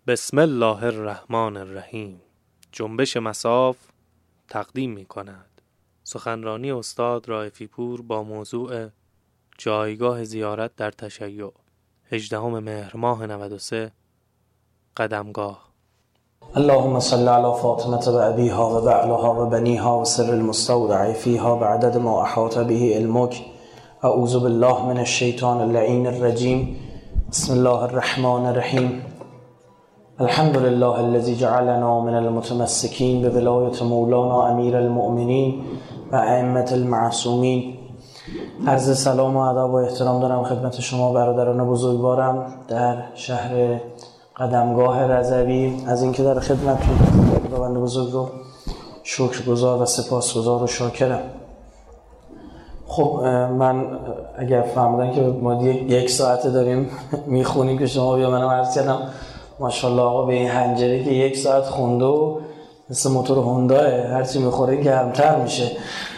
بسم الله الرحمن الرحیم. جنبش مصاف تقدیم می کند سخنرانی استاد رائفی پور با موضوع جایگاه زیارت در تشیع، 18 مهر ماه 93، قدمگاه. اللهم صل على فاطمة و ابیها و بعلها و بنیها و سر المستودع فیها بعدد ما احاط به علمک. اعوذ بالله من الشیطان اللعین الرجیم. بسم الله الرحمن الرحیم. الحمد لله الذي جعلنا من المتمسكين بولایت مولانا امیر المؤمنین و ائمة المعصومین. عرض سلام و ادب و احترام دارم خدمت شما برادران بزرگوارم در شهر قدمگاه رضوی از اینکه در خدمتتون خداوند بزرگ رو شکرگزار و سپاسگزار و شاکرم. خب من اگر فهمیدن که ما یک ساعته داریم میخونیم که شما بیا منم عرض کردم ماشاءالله آقا به این حنجره که 1 ساعت خونده و مثل موتور هونداه هرچی میخوره گرمتر میشه.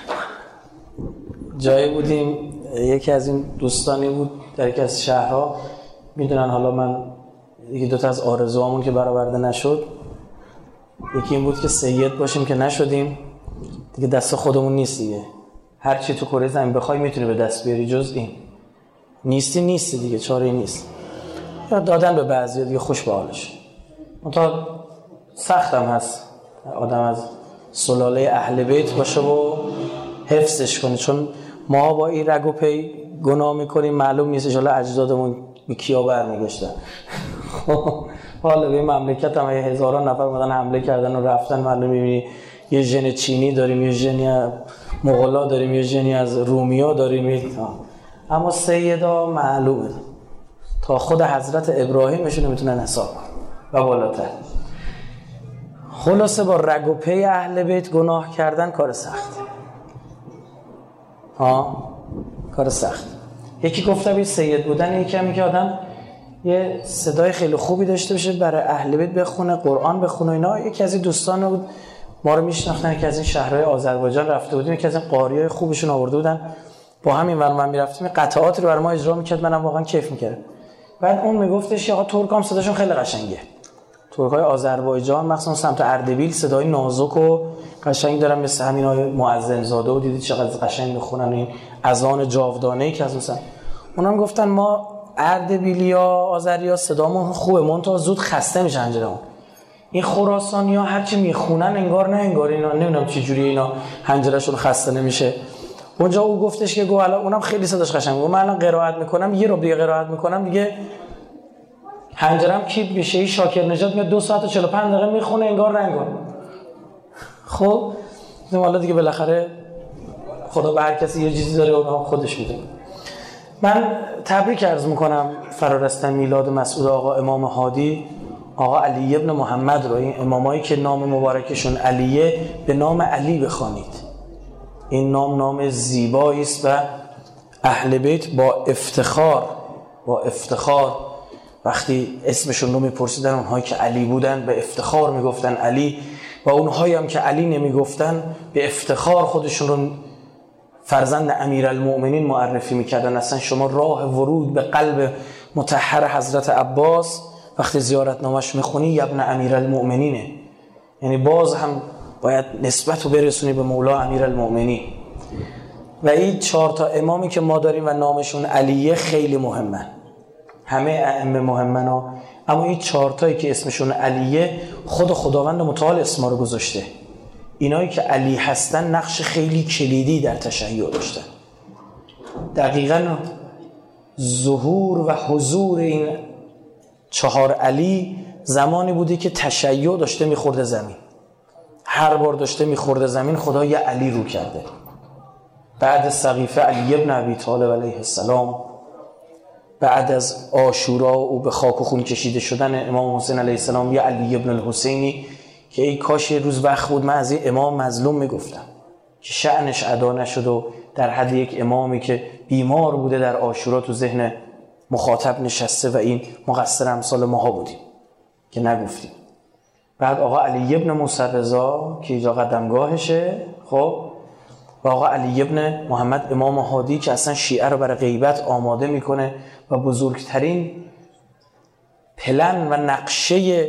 جایی بودیم یکی از این دوستانی بود در یکی از شهرها، میدونن حالا من یکی دوتا از آرزوامون که برآورده نشد، یکی این بود که سید باشیم که نشدیم دیگه، دست خودمون نیست دیگه. هر چی تو کره زمین بخوای میتونی به دست بیاری، جز این نیستی دیگه، چاره‌ای نیست. یا دادن به بعضی دیگه خوش به حالش. منتها سختم هست آدم از سلاله اهل بیت باشه و حفظش کنه، چون ما با این رگ و پی گناه میکنیم، معلوم نیستش حالا اجدادمون به کیا برمیگشتن. حالا به این مملکت هم هزاران نفر اومدن حمله کردن و رفتن، معلوم میبینی یه ژن چینی داریم، یه ژنی مغولا داریم، یه ژنی از رومیا داریم، اما سیدا معلومه تا خود حضرت ابراهیمشون نمیتونن حساب و بالاتر. خلاصه با رگ و پی اهل بیت گناه کردن کار سخت. کار سخت. یکی گفته بی سید بودن یکی همی که آدم یه صدای خیلی خوبی داشته باشه برای اهل بیت بخونه، قرآن بخونه اینا. یکی از این دوستان بود ما رو میشناختن که از این شهرهای آذربایجان رفته بودیم، یکی از این قاریای خوبشون آورده بودن، با همین ور میرفتیم قطعات رو برای ما اجرا میکرد، منم واقعا کیف میکردم. بعد اون میگفتش آقا ترک هم صداشون خیلی قشنگه، ترکای آذربایجان مخصوصا سمت اردبیل صدای نازک و قشنگ دارن، مثل همینای مؤذن زاده و دیدید چقدر قشنگ میخونن این اذان جاودانه‌ای که از مثلا اونم گفتن ما اردبیلیا آذریا صدامون خوبه، منتها زود خسته میشن انجامون. این خراسانی‌ها هرچی میخونن انگار نه انگار، اینا نمیدونم چه جوری اینا حنجره‌شون خسته نمیشه. اونجا او گفتش که الان اونم خیلی صداش قشنگه، من الان قرائت میکنم یه رو دیگه قرائت میکنم دیگه حنجرم کیپ میشه. این شاکر نژاد میاد 2 ساعت و 45 دقیقه میخونه انگار رنگون. خب حالا دیگه بالاخره خدا به هر کسی یه چیزی داره اونها خودش میدونه. من تبریک عرض میکنم فرارسته میلاد مسعود آقا امام هادی آقا علی ابن محمد رو. این امامایی که نام مبارکشون علیه به نام علی بخوانید. این نام زیبایی است و اهل بیت با افتخار وقتی اسمشون رو میپرسیدن، اونهایی که علی بودن به افتخار میگفتن علی، و اونهایی هم که علی نمیگفتن به افتخار خودشون رو فرزند امیرالمؤمنین معرفی میکردن. اصلا شما راه ورود به قلب مطهر حضرت عباس وقتی زیارتنامش میخونی ابن امیرالمؤمنینه، یعنی باز هم باید نسبت رو برسونی به مولا امیرالمؤمنین. و این 4 تا امامی که ما داریم و نامشون علیه خیلی مهمن، همه ائمه مهمن اما این 4 تایی که اسمشون علیه خود خداوند متعال اسما رو گذاشته. اینایی که علی هستن نقش خیلی کلیدی در تشیع داشتن. دقیقاً ظهور و حضور این 4 علی زمانی بوده که تشیع داشته میخورده زمین. هر بار داشته میخورده زمین خدا یه علی رو کرده. بعد سقیفه علی ابن ابی طالب علیه السلام، بعد از عاشورا او به خاک و خون کشیده شدن امام حسین علیه السلام یه علی ابن الحسینی که ای کاش یه روز وقت بود من از این امام مظلوم میگفتم که شأنش ادا نشد و در حد یک امامی که بیمار بوده در عاشورا تو ذهن مخاطب نشسته و این مقصر امثال ماها بودیم که نگفتیم. بعد آقا علی ابن موسی رضا که اینجا قدمگاهشه، خب، و آقا علی ابن محمد امام هادی که اصلا شیعه رو برای غیبت آماده میکنه و بزرگترین پلن و نقشه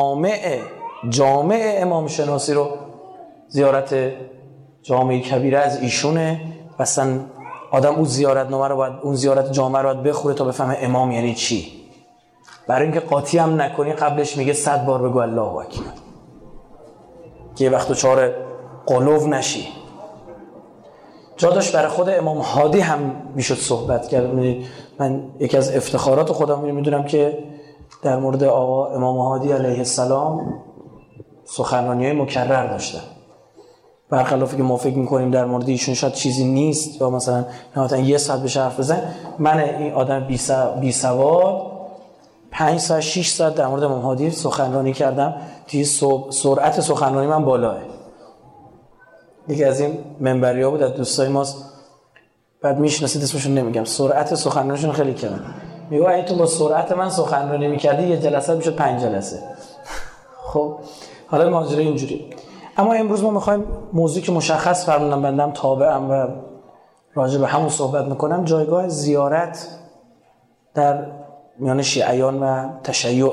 جامع امام شناسی رو زیارت جامع کبیره از ایشونه. مثلا آدم اون زیارتنامه رو باید، اون زیارت جامع رو باید بخوره تا بفهمه امام یعنی چی. برای اینکه قاطی هم نکنی قبلش میگه 100 بار بگو الله اکبر که یه وقت دچار قلوب نشی. جا داشت برای خود امام هادی هم میشد صحبت کرد. من یکی از افتخارات خودم میدونم که در مورد آقا امام هادی علیه السلام سخنرانی‌های مکرر داشتن، برخلافی که ما فکر میکنیم در مورد ایشون شاید چیزی نیست یا مثلا نهایتا 1 ساعت بشه حرف بزن. من این آدم بی سواد 5 ساعت 6 ساعت در مورد امام هادی سخنرانی کردم. دیگه سرعت سخنرانی من بالاه. یکی از این منبری‌ها بود از دوستای ماست، بعد میشناسید اسمشون نمیگم، سرعت سخنرانیشون خیلی کمه. میگه اگه تو با سرعت من سخنرانی میکردی یه جلسه میشد 5 جلسه. خب حالا ماجرا اینجوری. اما امروز ما میخوایم موضوعی که مشخص فرمودم بندم تابعم و راجع به همون صحبت میکنم، جایگاه زیارت در میان شیعیان و تشیع.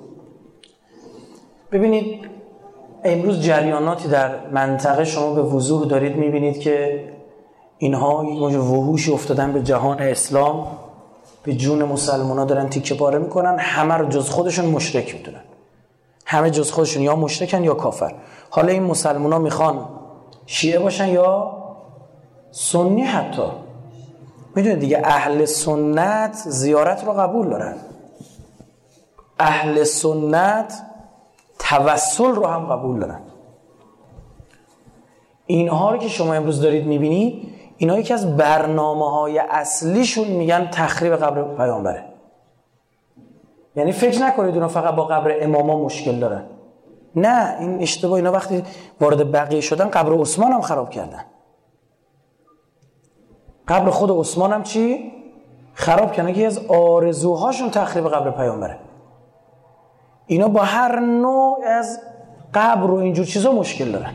ببینید امروز جریاناتی در منطقه شما به وضوح دارید میبینید که اینها یک موج وحوشی افتادن به جهان اسلام، به جون مسلمان ها دارن تیکه پاره میکنن. همه رو جز خودشون مشرک میدونن، همه جز خودشون یا مشرکن یا کافر. حالا این مسلمان ها میخوان شیعه باشن یا سنی. حتی میدونید دیگه اهل سنت زیارت رو قبول دارن، اهل سنت توسل رو هم قبول دارن. اینها رو که شما امروز دارید میبینید، اینها یکی از برنامه‌های اصلیشون میگن تخریب قبر پیامبره. یعنی فکر نکنید اونا فقط با قبر اماما مشکل دارن، نه این اشتباه. اینا وقتی وارد بقیه شدن قبر عثمان هم خراب کردن. قبر خود عثمان هم چی؟ خراب کردن. یکی از آرزوهاشون تخریب قبر پیامبره. اینا با هر نوع از قبر و اینجور چیزا مشکل دارن.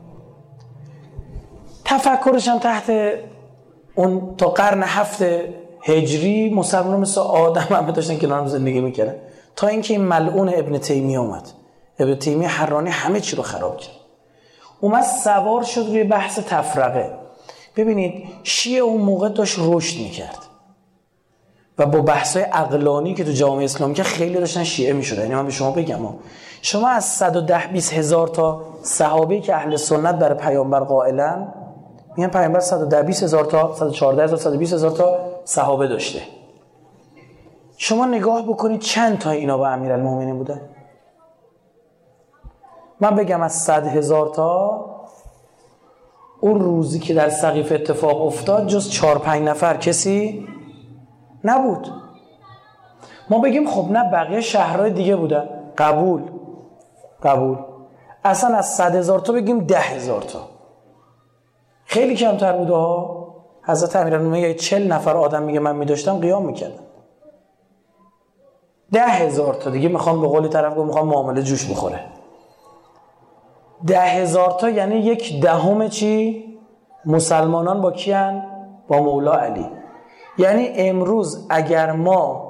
تفکرش هم تحت اون تا قرن 7 هجری مسلمانان مثل آدم هم داشتن کنار هم زندگی میکردن، تا اینکه این ملعون ابن تیمیه اومد. ابن تیمیه حرانی همه چی رو خراب کرد. اومد سوار شد روی بحث تفرقه. ببینید شیعه اون موقع داشت رشد میکرد و با بحث‌های عقلانی که تو جامعه اسلامی که خیلی داشتن شیعه میشدن. یعنی من به شما بگم شما از 110-20 هزار تا صحابه‌ای که اهل سنت برای پیامبر قائلن، میگن پیامبر 110-20 هزار تا 114 هزار 120 هزار تا صحابه داشته. شما نگاه بکنید چند تا اینا با امیرالمومنین بودن. من بگم از 100,000 تا اون روزی که در سقیف اتفاق افتاد جز 4-5 نفر کسی نبود. ما بگیم خب نه بقیه شهرهای دیگه بودن، قبول. اصلا از 100,000 تا بگیم 10,000 تا خیلی کمتر بوده ها. حضرت امیرالمومنین 40 نفر آدم میگه من میداشتم قیام میکردم. 10,000 تا دیگه میخوام به قولی طرف گفت میخوام معامله جوش بخوره. 10,000 تا یعنی 1/10 چی؟ مسلمانان با کیان؟ با مولا علی. یعنی امروز اگر ما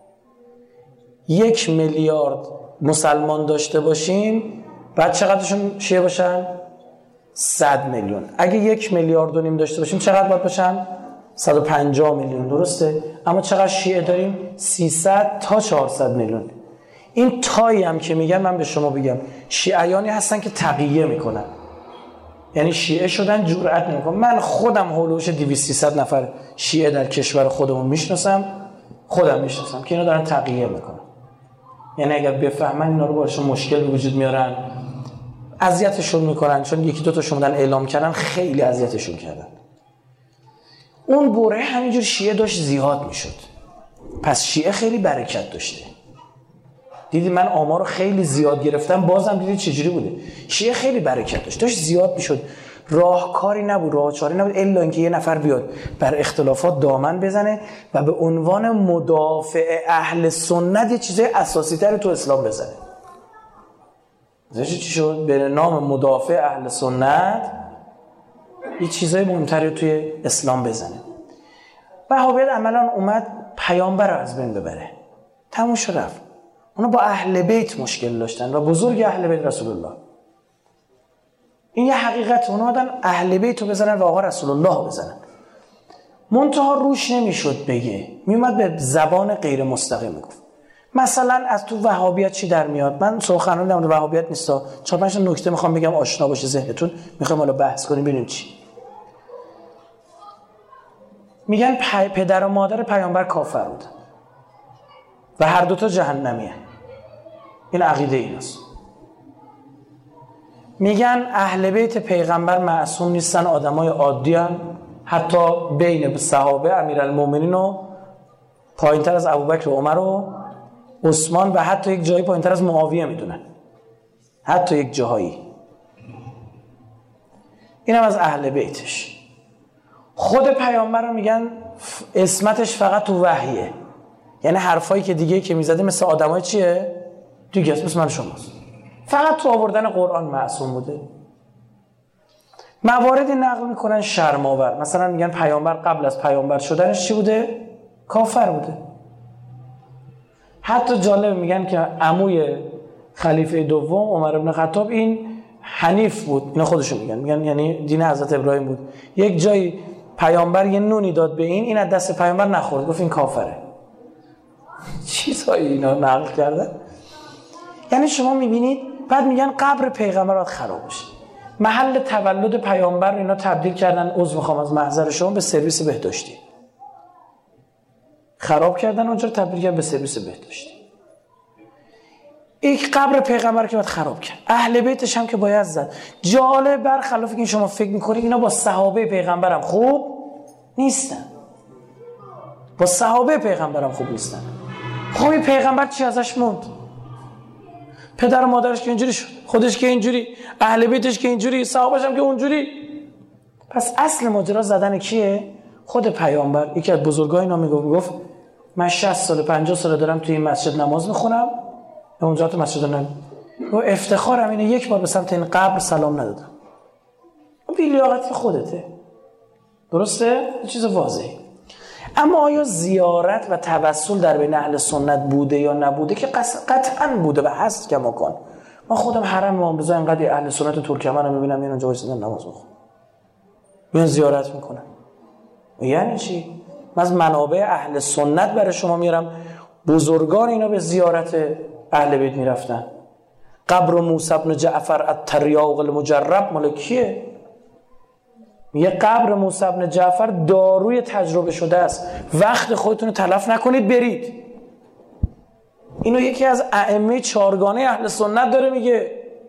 1 میلیارد مسلمان داشته باشیم، بعد چقدرشون شیعه باشن؟ 100 میلیون. اگه 1,5 میلیارد داشته باشیم چقدر باید باشن؟ 150 میلیون. درسته؟ اما چقدر شیعه داریم؟ 300 تا 400 میلیون. این تایی هم که میگن من به شما بگم شیعیانی هستن که تقیه میکنن، یعنی شیعه شدن جرأت نمیکنن. من خودم هولوش 200-300 نفر شیعه در کشور خودمون میشناسم که اینا دارن تقیه میکنن. یعنی اگر بفهمن اینا رو باشون مشکل به وجود میارن، اذیتشون میکنن. چون 1-2 تاشون بودن اعلام کردن، خیلی اذیتشون کردن. اون بره همینجور شیعه داشت زیاد میشد. پس شیعه خیلی برکت داشته. دیدی من آمارو خیلی زیاد گرفتم، بازم دیدی چجوری بوده. شیعه خیلی برکت داشت زیاد میشد. راهکاری نبود، راهچاری نبود الا اینکه یه نفر بیاد بر اختلافات دامن بزنه و به عنوان مدافع اهل سنت یه چیزای اساسی تر تو اسلام بزنه. چی شد؟ به نام مدافع اهل سنت یه چیزای مهمتری توی اسلام بزنه. وهابیت عملاً اومد پیامبر رو از بین ببره. تموم شد رفت. اونا با اهل بیت مشکل داشتن و بزرگ اهل بیت رسول الله. این یه حقیقت. اونا اومدن اهل بیت رو بزنن و آقا رسول الله بزنن. منتها روش نمیشد بگه، میومد به زبان غیر مستقیم میگفت. مثلا از تو وهابیت چی در میاد؟ من سخنرانی در مورد وهابیت نیستا، 4-5 نکته میخوام بگم آشنا باشه ذهنتون، میخوام حالا بحث کنیم ببینیم چی. میگن پدر و مادر پیامبر کافر بودن و هر دوتا جهنمیه. این عقیده ایناست. میگن اهل بیت پیغمبر معصوم نیستن، آدمای عادی هن. حتی بین صحابه امیرالمومنین و پایینتر از ابوبکر و عمر و عثمان و حتی یک جایی پایینتر از معاویه میدونن، حتی یک جایی. اینم از اهل بیتش. خود پیامبر رو میگن عصمتش فقط تو وحیه، یعنی حرفایی که دیگه که میزده مثل آدمای چیه؟ دیگه مثل من شماست. فقط تو آوردن قرآن معصوم بوده. مواردی نقل میکنن شرم‌آور، مثلا میگن پیامبر قبل از پیامبر شدنش چی بوده؟ کافر بوده. حتی جالب میگن که عموی خلیفه دوم عمر بن خطاب این حنیف بود. اینا خودشون میگن یعنی دین حضرت ابراهیم بود. یک جایی پیامبر یه نونی داد به این از دست پیامبر نخورد، گفت این کافره. چیزایی اینا نقل کردن. یعنی شما میبینید بعد میگن قبر پیغمبر باید خراب بشه. محل تولد پیامبر اینا تبدیل کردن، عذر میخوام از محضر شما، به سرویس بهداشتی. خراب کردن اونجا رو تبدیل کردن به سرویس بهداشتی. یک قبر پیغمبر که باید خراب کرد، اهل بیتش هم که باید زد. جالب برخلاف که این شما فکر میکنید اینا با صحابه پیغمبرم خوب نیستن. با صحابه پیغمبرم خوب نیستن. خب این پیغمبر چی ازش موند؟ پدر و مادرش که اینجوری شد، خودش که اینجوری، اهل بیتش که اینجوری، صحابه‌ش هم که اونجوری. پس اصل ماجرا زدن کیه؟ خود پیامبر. یکی از بزرگان اینا میگفت من 60 سال 50 سال دارم توی این مسجد نماز میخونم، اونجا تو مسجد نماز و افتخارم اینه یک بار به سمت این قبر سلام ندادم. اون لیاقت خودته. درسته؟ یه چیز واضحه. اما آیا زیارت و توسل در بین اهل سنت بوده یا نبوده؟ که قطعا بوده و هست. کماکان من خودم حرم امام رضا اینقدر اهل سنت ترکمن رو میبینم میان اونجا وایسادن نماز میخونن، میان زیارت میکنن. یعنی چی؟ من از منابع اهل سنت برای شما میارم. بزرگان اینا به زیارت اهل بیت میرفتن. قبر موسی بن جعفر التریاق المجرب مال کیه؟ میگه قبر موسی بن جعفر داروی تجربه شده است، وقت خودتون رو تلف نکنید برید. اینو یکی از ائمه چهارگانه اهل سنت داره میگه.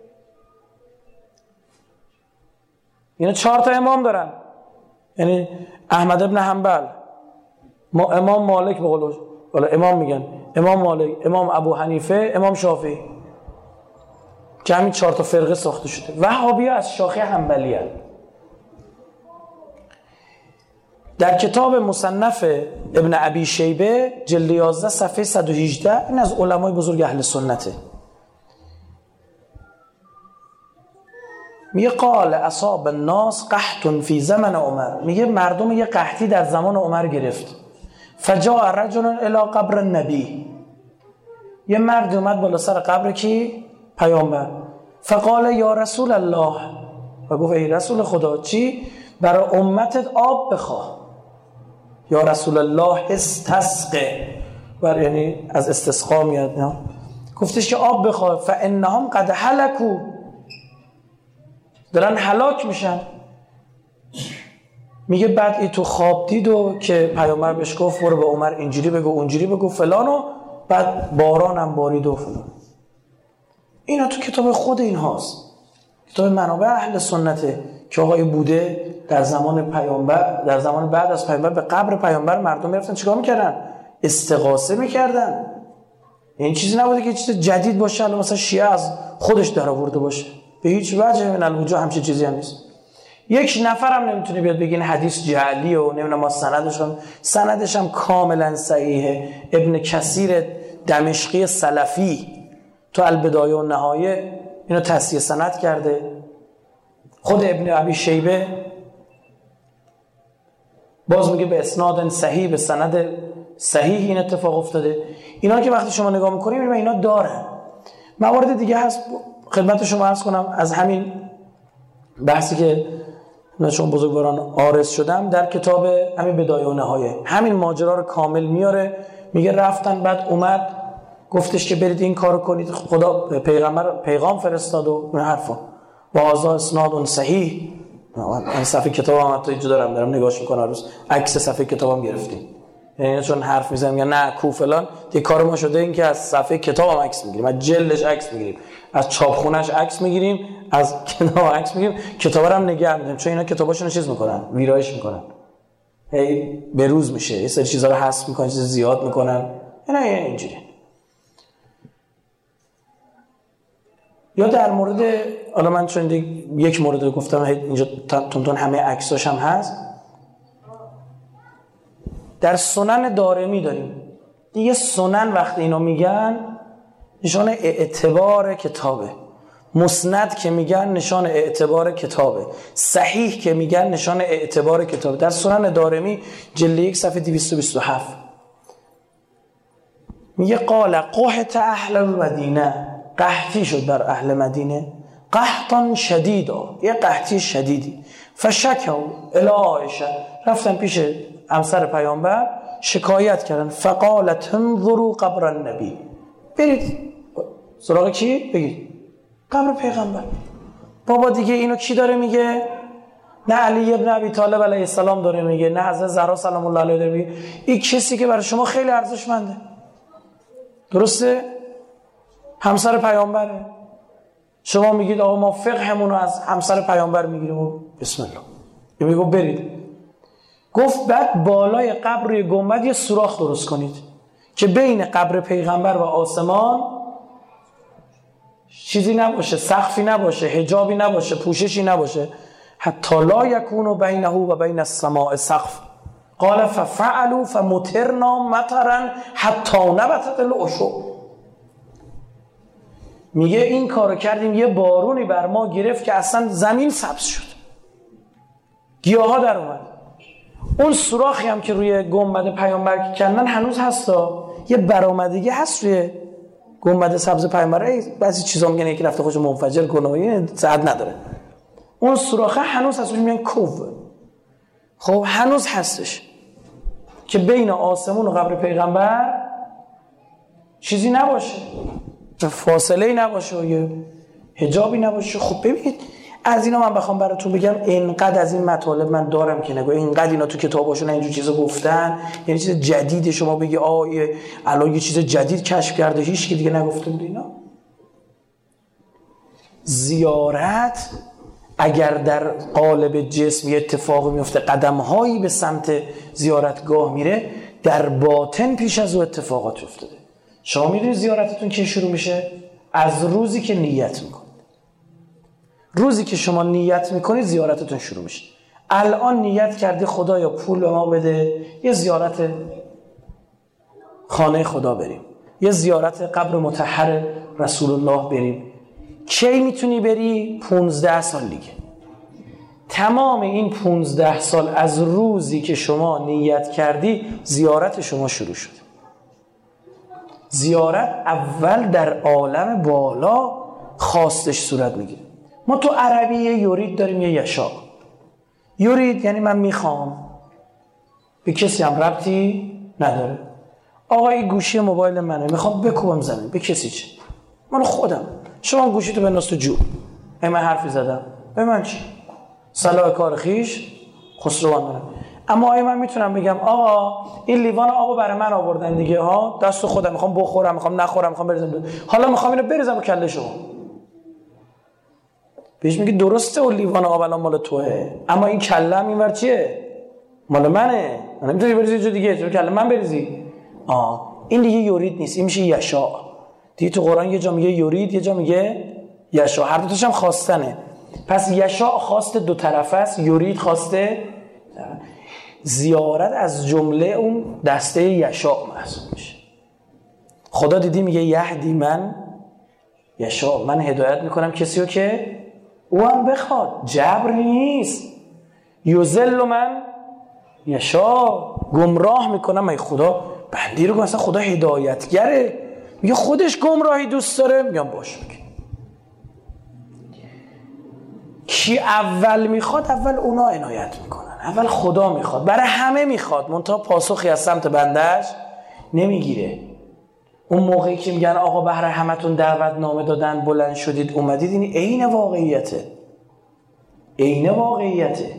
اینا 4 تا امام دارن، یعنی احمد ابن حنبل، امام مالک، به قول امام میگن امام مالک، امام ابو حنیفه، امام شافعی، که همین 4 تا فرقه ساخته شده. وهابی‌ها از شاخه حنبلی هستند. در کتاب مصنف ابن ابی شیبه جلد 11 صفحه 118 این از علمای بزرگ اهل سنته. میگه قال اصاب الناس قحط فی زمن عمر. میگه مردم یه قحطی در زمان عمر گرفت. فجاء رجل الی قبر النبی. یه مرد اومد بالا سر قبر کی؟ پیامبر. فقال یا رسول الله. و گفت ای رسول خدا چی؟ برای امتت آب بخواه. یا رسول الله استسقه، یعنی از استسقا میاد. نه گفتش که آب بخواه. فانهم قد هلكوا، دارن هلاک میشن. میگه بعد ای تو خواب دید و که پیامبر بهش گفت برو به عمر اینجوری بگو اونجوری بگو فلانو، بعد باران هم بارید و فلان. اینا تو کتاب خود این هاست، کتاب منابع اهل سنته که آقای بوده در زمان پیامبر، در زمان بعد از پیامبر به قبر پیامبر مردم میرفتن چیکار میکردن؟ استغاثه میکردن. این چیزی نبوده که چیز جدید باشه، الان مثلا شیعه از خودش در آورده باشه. به هیچ وجه من الوجه همچین چیزی هم نیست. یک نفرم نمیتونه بیاد بگین حدیث جعلی و نمیدونم ما سندش هم کاملا صحیحه. ابن کثیر دمشقی سلفی تو البدایه و نهایه اینو تصحیح سند کرده. خود ابن ابی شیبه باز میگه به اسناد صحیح به سند صحیح این اتفاق افتاده. اینا که وقتی شما نگاه میکنید میبینید اینا دارن. موارد دیگه هست خدمت شما عرض کنم. از همین بحثی که چون بزرگواران عارض شدم، در کتاب همین بدایه و نهایه همین ماجرا رو کامل میاره، میگه رفتن بعد اومد گفتش که برید این کارو کنید، خدا پیغام فرستاد و این حرفا و هذا اسناد صحیح. این صفحه کتابم حتی اینجا دارم نگاهش میکنم، روز عکس صفحه کتابم گرفتیم. یعنی چون حرف میزنم یا نه کو فلان، دیگه کار ما شده این که از صفحه کتابم عکس میگیریم، از جلدش عکس میگیریم، از چاپخونه‌اش عکس میگیریم، از کتاب عکس میگیریم، کتابا رو هم نگه می‌داریم چون اینا کتاباشونو چیز میکنن، ویرایش میکنن، هی به روز میشه، یه سری چیزا رو حذف میکنن، چیز زیاد میکنن، اینا اینجوری. یا در مورد، حالا من چون یک مورد رو گفتم اینجا تون همه عکساش هم هست، در سنن دارمی داریم دیگه. سنن وقتی اینا میگن نشان اعتبار کتابه، مسند که میگن نشان اعتبار کتابه، صحیح که میگن نشان اعتبار کتابه. در سنن دارمی جلد 1 صفحه 227 میگه قال قحط اهل المدینه، قحطی شد بر اهل مدینه، قحطا شدیدا، یه قحطی شدیدی، فشکوا الی عایشه، رفتن پیش همسر پیامبر شکایت کردن، فقالت انظروا قبر النبی، برید سراغ کی؟ بگید قبر پیغمبر. بابا دیگه اینو کی داره میگه؟ نه علی ابن ابی طالب علیه السلام داره میگه، نه حضرت زهرا سلام الله علیها داره میگه. این کسی که برای شما خیلی ارزشمنده، درسته؟ همسر پیامبره. شما میگید آقا ما فقهمون رو از همسر پیامبر میگیریم و بسم الله میگه برید. گفت بعد بالای قبر روی گنبد یه سوراخ درست کنید که بین قبر پیغمبر و آسمان چیزی نباشه، سقفی نباشه، حجابی نباشه، پوششی نباشه، حتی لا یکون بینه و بین السماء سقف. قال ففعلوا فمطرنا مطرا حتی نبتت العشب. میگه این کارو کردیم یه بارونی بر ما گرفت که اصلا زمین سبز شد، گیاها در اومد. اون سوراخی هم که روی گنبد پیامبر کندن هنوز هستا، یه برآمدگی هست روی گنبد سبز پیامبر. بعضی چیزا میگن یکی رفته خوش منفجر کنه، صحت نداره. اون سوراخه هنوز هست، میگن کوف. خب هنوز هستش که بین آسمون و قبر پیغمبر چیزی نباشه، فاصله نباشه و یه حجابی نباشه. خب ببینید از اینا من بخوام براتون بگم، اینقدر از این مطالب من دارم که نگو اینقدر اینا تو کتاباشون اینجور چیزا گفتن، یعنی چیز جدید شما بگی الان یه چیز جدید کشف کرده هیچ کی دیگه نگفته بود. اینا زیارت اگر در قالب جسم یه اتفاقی میفته، قدم‌هایی به سمت زیارتگاه میره، در باطن پیش از او اتفاقات افتاده. شما میدونید زیارتتون کی شروع میشه؟ از روزی که نیت میکنید. روزی که شما نیت میکنید زیارتتون شروع میشه. الان نیت کردی خدایا پول به ما بده، یه زیارت خانه خدا بریم، یه زیارت قبر مطهر رسول الله بریم. کی میتونی بری؟ 15 سال دیگه. تمام این 15 سال از روزی که شما نیت کردی زیارت شما شروع شد. زیارت اول در عالم بالا خواستش صورت میگیره. ما تو عربی یه یورید داریم، یه یشا. یورید یعنی من میخوام، به کسی هم ربطی نداره. آقا این گوشی موبایل منه، میخوام بکوبم زمین، به کسی چه؟ من خودم. شما گوشی تو بنداز تو جو. من حرفی زدم، به من چی؟ صلاح کار خیش خسروان دارم. اما آیا من میتونم بگم آقا این لیوان آبو برای من آوردن دیگه ها، دست خودم، میخوام بخورم، میخوام نخورم، میخوام بریزم، حالا میخوام اینو بریزم رو کله شما. بهش میگه درسته اون لیوان آب الان مال توئه، اما این کلم اینور چیه؟ مال منه. من نمیتونی بریزی جو دیگه، تو کله من بریزی. این دیگه یورید نیست، این میشه یشا. دیگه تو قرآن یه جا میگه یورید، یه جا میگه یشا، هر دو تاش هم خواستنه. پس یشا خواست دو طرفه است، یورید خواسته. زیارت از جمله اون دسته یشا محسوب میشه. خدا دیدی میگه یهدی من یشا، من هدایت میکنم کسی رو که او هم بخواد، جبر نیست. یوزل من یشا، گمراه میکنم ای خدا. بنده رو مثلا خدا هدایتگره، میگه خودش گمراهی دوست داره، میگم باش. کی اول میخواد؟ اول اونا عنایت میکنن، اول خدا میخواد، برای همه میخواد، منتها پاسخی از سمت بندش نمیگیره. اون موقعی که میگن آقا بهر همتون دعوت نامه دادن، بلند شدید اومدید، این عین واقعیته، عین واقعیته.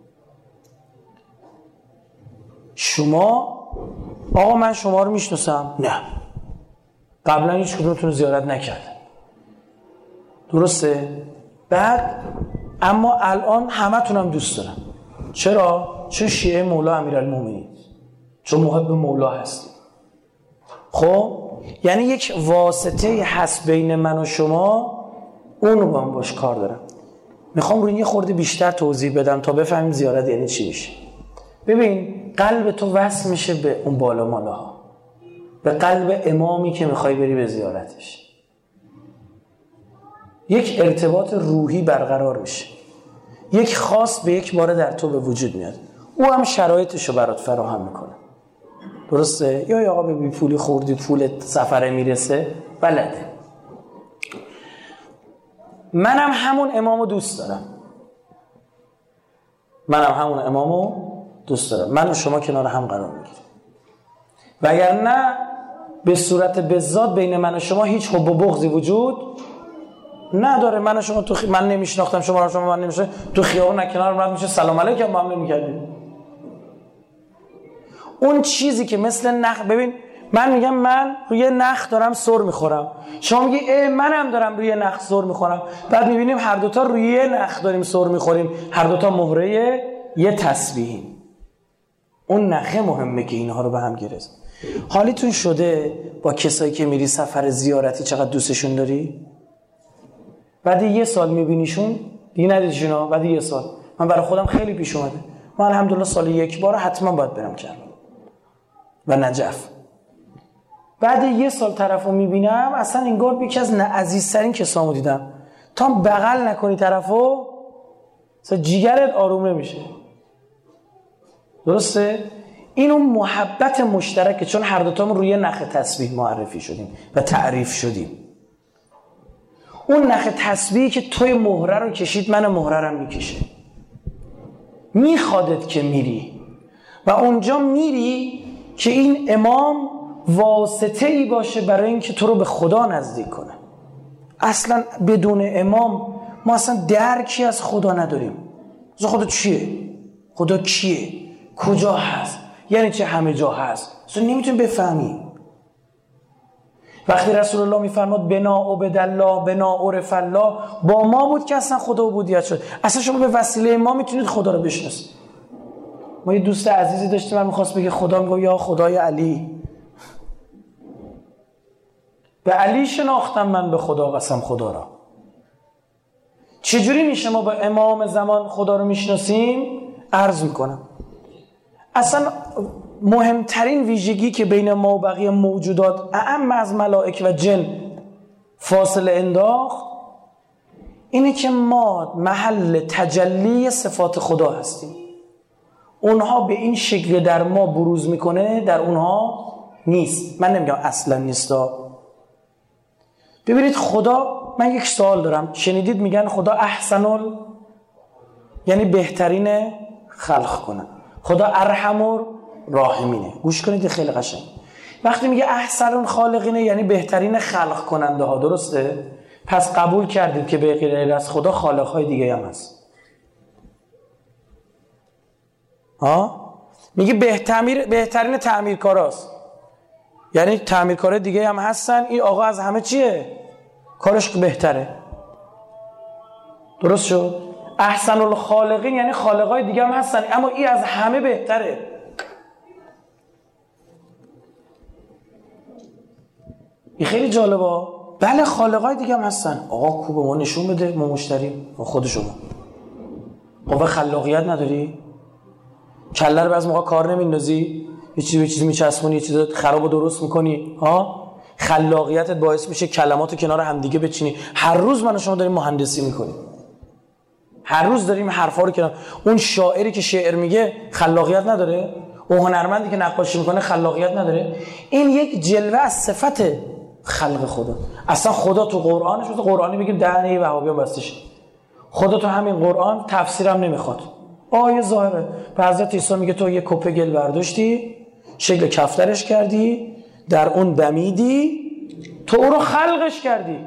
شما آقا من شما رو میشناسم، نه قبلا هیچ کدومتون رو زیارت نکردم، درسته؟ بعد اما الان همتونم دوست دارم. چرا؟ چون شیعه مولا امیرالمومنین، چون محب مولا هستی. خب یعنی یک واسطه هست بین من و شما، اون رو من باش کار دارم. میخوام روی یه خورده بیشتر توضیح بدم تا بفهمیم زیارت یعنی چی میشه. ببین قلب تو وصل میشه به اون بالا مالاها، به قلب امامی که میخوای بری به زیارتش، یک ارتباط روحی برقرار میشه، یک خاص به یک باره در تو به وجود میاد، او هم شرایطشو برات فراهم میکنه، درسته؟ یا آقا به بی پولی خوردی پول سفره میرسه، بلده. منم همون امامو دوست دارم، من و شما کنار هم قرار میگیریم، وگرنه به صورت بذات بین من و شما هیچ حب و بغضی وجود نداره. من و شما من نمیشناختم شما رو، شما من نمیشه، تو خیابون کنار من میشه سلام علیکم با هم نمیکردیم. اون چیزی که مثل نخ، ببین من میگم من روی نخ دارم سر میخورم، شما میگی منم دارم روی نخ سر میخورم، بعد میبینیم هر دوتا روی نخ داریم سر میخوریم، هر دوتا مهره یه تسبیحیم. اون نخه مهمه که اینها رو به هم گرفت. حالیتون شده با کسایی که میری سفر زیارتی چقدر دوستشون داری؟ بعد یه سال میبینیشون دیگه ندیدیشون، بعد یه سال. من برای خودم خیلی پیش اومده، من الحمدلله سال یک بار حتما باید برم کربلا و نجف. بعد یه سال طرفو میبینم اصلا انگار یکی از عزیزترین کسامو دیدم، تا بغل نکنی طرفو اصلا جیگرت آروم نمیشه، درسته؟ این اون محبت مشترکه، چون هر دوتامون روی نخ تسبیح معرفی شدیم و تعریف شدیم. اون نخ تسبیحی که توی مهره رو کشید، من مهره رو میکشه، میخوادت که میری و اونجا میری که این امام واسطه ای باشه برای اینکه تو رو به خدا نزدیک کنه. اصلا بدون امام ما اصلا درکی از خدا نداریم. خدا چیه؟ خدا کیه؟ کجا هست؟ یعنی چه همه جا هست؟ اصلا نمیتونیم بفهمیم. وقتی رسول الله میفرماد بنا عبد الله بنا عرف الله، با ما بود که اصلا خدا عبودیت شد. اصلا شما به وسیله ما میتونید خدا رو بشناسید. ما یه دوست عزیزی داشتیم، من میخواست بگه خدا، میگه یا خدای علی. به علی شناختم من به خدا قسم خدا را. چجوری میشه ما با امام زمان خدا رو میشناسیم؟ عرض میکنم اصلا مهمترین ویژگی که بین ما و بقیه موجودات اعم از ملائک و جن فاصله انداخت اینه که ما محل تجلی صفات خدا هستیم. اونها به این شکل در ما بروز میکنه، در اونها نیست. من نمیگم اصلا نیستا. ببینید خدا، من یک سوال دارم، شنیدید میگن خدا احسن یعنی بهترین خلق کنه، خدا ارحم راحمینه. گوش کنید خیلی قشنگ. وقتی میگه احسن خالقینه یعنی بهترین خلق کننده ها، درسته؟ پس قبول کردید که به غیر از خدا خالق های دیگه هم هست. میگه بهترین تعمیرکاراست، یعنی تعمیرکار دیگه هم هستن، این آقا از همه چیه؟ کارش بهتره. درست شد؟ احسن الخالقین یعنی خالقای دیگه هم هستن، اما این از همه بهتره. این خیلی جالبه. بله خالقای دیگه هم هستن، آقا کو به ما نشون بده، ما مشتریم، ما خود شما. قوه خلاقیت نداری؟ کله رو بعضی موقع کار نمیندازی، یه چیزی میچسبونی، یه چیز خراب و درست میکنی. خلاقیتت باعث میشه کلماتو کنار هم دیگه بچینی. هر روز من و شما داریم مهندسی میکنیم، هر روز داریم حرفا رو کنار. اون شاعری که شعر میگه خلاقیت نداره؟ اون هنرمندی که نقاشی میکنه خلاقیت نداره؟ این یک جلوه از صفت خلق خدا. اصلا خدا تو قرآنش مثل قرآنی بگیم دهنه وهابیان بسته شه. خدا تو همین قرآن تفسیرم نمیخواد، آیه ظاهره. به حضرت عیسی میگه تو یه کپه گل برداشتی، شکل کفترش کردی، در اون دمیدی، تو او رو خلقش کردی.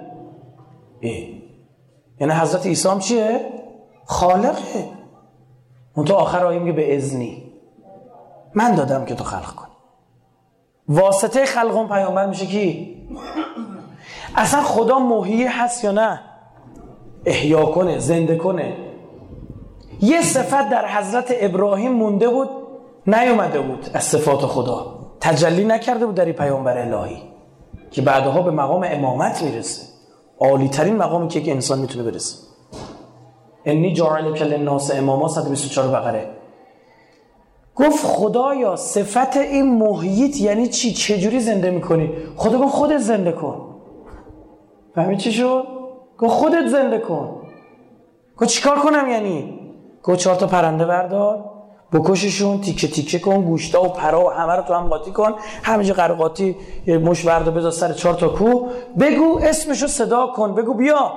یعنی حضرت عیسی هم چیه؟ خالقه. اون تو آخر آیه میگه به اذنی، من دادم که تو خلق کنی. واسطه خلق اون پیامبر میشه کی؟ اصلا خدا محیی هست یا نه؟ احیا کنه، زنده کنه. یه صفت در حضرت ابراهیم مونده بود، نیومده بود از صفات خدا، تجلی نکرده بود در این پیامبر الهی که بعدها به مقام امامت میرسه، عالی ترین مقامی که یک انسان میتونه برسه. انی جاعلک للناس اماما 124 بقره. گفت خدایا صفت این محیط یعنی چی؟ چجوری زنده میکنی؟ خدا گفت خودت زنده کن. فهمی چی شد؟ گفت خودت زنده کن. گفت چیکار کنم یعنی؟ گفت 4 تا پرنده بردار، بکششون، تیکه تیکه کن، گوشتا و پرا و همه رو تو هم قاطی کن، همینجا قرقاتی یه مش وردا بذار سر 4 تا کوه، بگو اسمشو صدا کن، بگو بیا.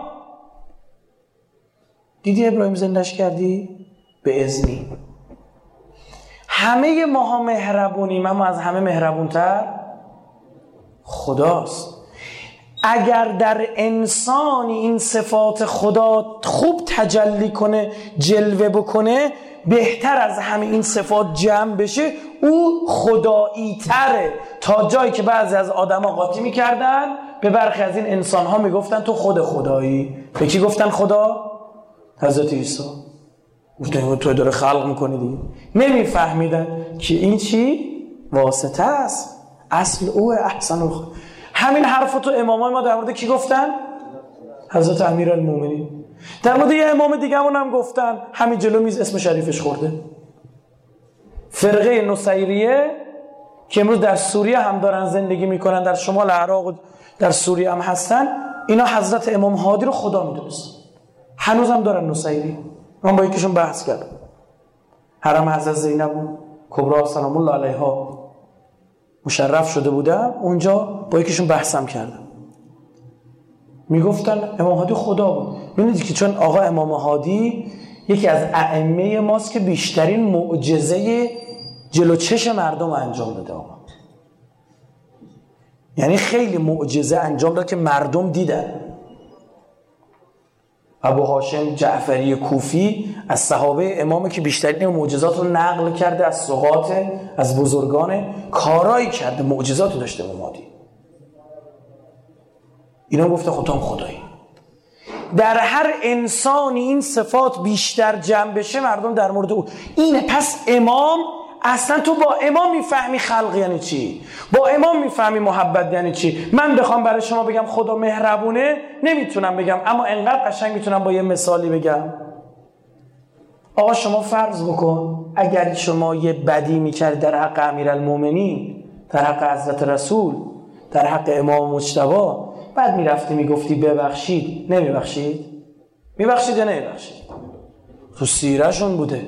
دیدی ابراهیم زندش کردی؟ به اذنی. همه ماها مهربونیم، اما از همه مهربونتر خداست. اگر در انسانی این صفات خدا خوب تجلی کنه، جلوه بکنه، بهتر از همه این صفات جمع بشه، او خدایی تره. تا جایی که بعضی از آدم ها قاطی میکردن، به برخی از این انسان ها میگفتن تو خود خدایی. به کی گفتن خدا؟ حضرت عیسی. گفتن تو داره خلق میکنی دیگه. نمیفهمیدن که این چی؟ واسطه است، اصل اوه، احسن الخلق. همین حرف تو امامای ما در مورد کی گفتن؟ حضرت امیرالمومنین. در مورد یه امام دیگه هم گفتن، همین جلو میز اسم شریفش خورده. فرقه نصیریه که امروز در سوریه هم دارن زندگی میکنن، در شمال عراق و در سوریه هم هستن، اینا حضرت امام هادی رو خدا میدونستن. هنوز هم دارن نصیری. من با یکیشون بحث کردم، حرم حضرت زینب کبرا سلام الله علیها مشرف شده بودم، اونجا با یکیشون بحثم کردم. میگفتن امام هادی خدا بود. می‌بینید که چون آقا امام هادی یکی از ائمه ماست که بیشترین معجزه جلو چشم مردم انجام داده. آقا یعنی خیلی معجزه انجام داد که مردم دیدن. ابو هاشم جعفری کوفی از صحابه امامه که بیشترین معجزات رو نقل کرده از ثقات، از بزرگان، کارایی کرده، معجزاتی داشته امام هادی. اینا گفته خودم خدایی. در هر انسانی این صفات بیشتر جمع بشه، مردم در مورد او اینه. پس امام، اصلا تو با امام میفهمی خلق یعنی چی، با امام میفهمی محبت یعنی چی. من بخوام برای شما بگم خدا مهربونه نمیتونم بگم، اما انقدر قشنگ میتونم با یه مثالی بگم. آقا شما فرض بکن اگر شما یه بدی میکرد در حق امیرالمومنین، در حق حضرت رسول، در حق امام مجتبی، بعد میرفتی میگفتی ببخشید، نمیبخشید؟ میبخشید یا نمیبخشید؟ تو سیرهشون بوده،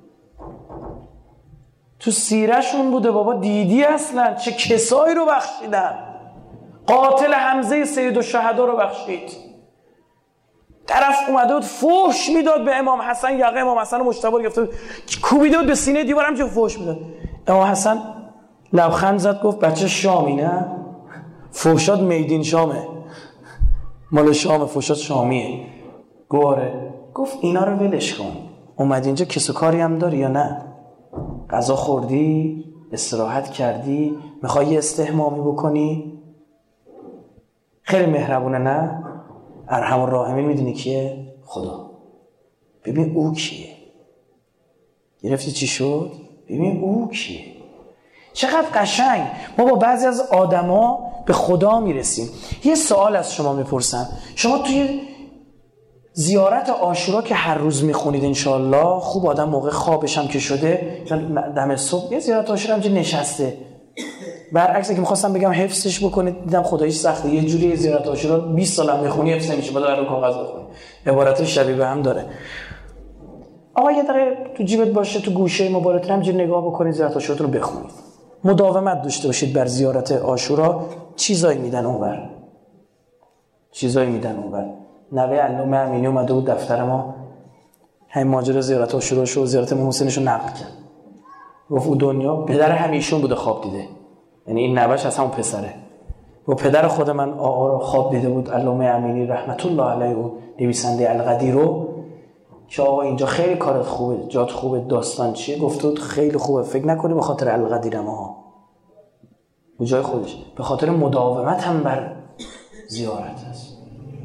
تو سیرهشون بوده. بابا دیدی اصلا چه کسایی رو بخشیدن. قاتل حمزه سید الشهدا رو بخشید. طرف اومده بود فحش میداد به امام حسن، یقه امام حسن مجتبی رو گرفته بود کوبیده بود به سینه دیوار، همینجوری فحش میداد. امام حسن لبخند زد گفت بچه شامی نه؟ فحشات میدین شامه، مال شام، فحشات شامیه. گواره. گفت اینا رو ولش کن، اومد اینجا کس و کاری هم داری یا نه؟ غذا خوردی؟ استراحت کردی؟ میخوای یه استحمامی بکنی؟ خیلی مهربونه نه؟ ارحم الراحمین میدونی کیه؟ خدا. ببین او کیه. گرفتی چی شد؟ ببین او کیه. چقدر قشنگ. ما با بعضی از آدما به خدا میرسیم. یه سوال از شما میپرسم، شما توی زیارت عاشورا که هر روز میخونید انشالله، خوب آدم موقع خوابش هم که شده دم صبح یه زیارت عاشورا همچه نشسته، برعکس که میخواستم بگم حفظش بکنید، دیدم خداییش سخته. یه جوری زیارت عاشورا 20 سال هم میخونی حفظ نمیشه، باید رو کاغذ بخونی، عبارت شبیه به هم داره. آقا یه دقیقه تو جیبت باشه، تو گوشه موبایلتون همینجوری نگاه بکنید، زیارت عاشوراتون رو بخونید، مداومت داشته باشید بر زیارت عاشورا. چیزایی میدن اونور، چیزایی میدن اونور. نوه علامه امینی اومده بود دفتر ما، همین ماجرا زیارت عاشوراش و زیارت امام حسینش رو نقل کرد. گفت او دنیا پدر همیشون بوده خواب دیده، یعنی این نوه‌ش از همون پسره. و پدر خود من آقا رو خواب دیده بود، علامه امینی رحمت الله علیه، اون نویسنده القدیر رو، که آقا اینجا خیلی کارت خوبه، جات خوبه، داستان چیه؟ گفت بود خیلی خوبه، فکر نکنی به خاطر القدیرم ها، به جای خودش، به خاطر مداومت هم بر زیارت است.